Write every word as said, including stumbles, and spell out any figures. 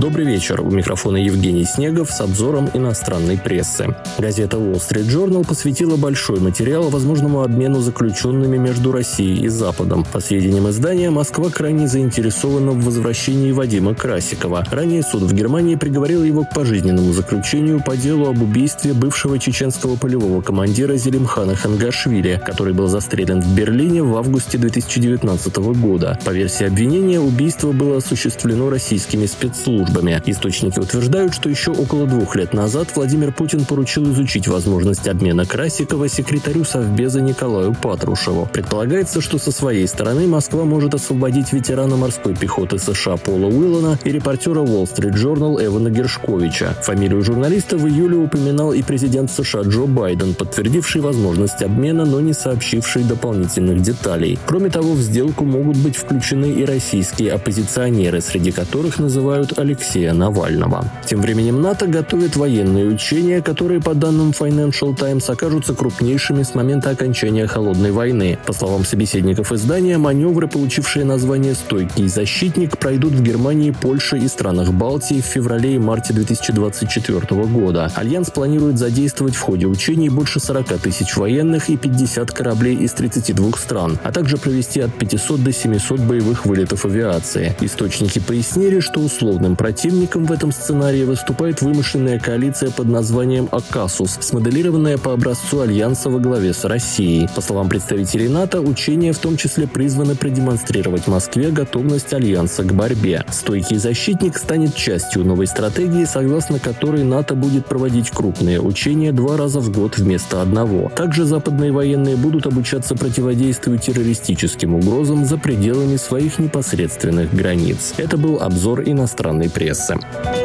Добрый вечер. У микрофона Евгений Снегов с обзором иностранной прессы. Газета Wall Street Journal посвятила большой материал возможному обмену заключенными между Россией и Западом. По сведениям издания, Москва крайне заинтересована в возвращении Вадима Красикова. Ранее суд в Германии приговорил его к пожизненному заключению по делу об убийстве бывшего чеченского полевого командира Зелимхана Хангашвили, который был застрелен в Берлине в августе две тысячи девятнадцатого года. По версии обвинения, убийство было осуществлено российскими спецслужбами. Источники утверждают, что еще около двух лет назад Владимир Путин поручил изучить возможность обмена Красикова секретарю Совбеза Николаю Патрушеву. Предполагается, что со своей стороны Москва может освободить ветерана морской пехоты США Пола Уиллана и репортера Wall Street Journal Эвана Гершковича. Фамилию журналиста в июле упоминал и президент США Джо Байден, подтвердивший возможность обмена, но не сообщивший дополнительных деталей. Кроме того, в сделку могут быть включены и российские оппозиционеры, среди которых называют Алексея Навального. Тем временем НАТО готовит военные учения, которые, по данным Financial Times, окажутся крупнейшими с момента окончания Холодной войны. По словам собеседников издания, маневры, получившие название «Стойкий защитник», пройдут в Германии, Польше и странах Балтии в феврале и марте две тысячи двадцать четвёртого года. Альянс планирует задействовать в ходе учений больше сорока тысяч военных и пятьдесят кораблей из тридцати двух стран, а также провести от пятисот до семисот боевых вылетов авиации. Источники пояснили, что условным противником в этом сценарии выступает вымышленная коалиция под названием «Акасус», смоделированная по образцу Альянса во главе с Россией. По словам представителей НАТО, учения в том числе призваны продемонстрировать Москве готовность Альянса к борьбе. «Стойкий защитник» станет частью новой стратегии, согласно которой НАТО будет проводить крупные учения два раза в год вместо одного. Также западные военные будут обучаться противодействию террористическим угрозам за пределами своих непосредственных границ. Это был обзор иностранной прессы.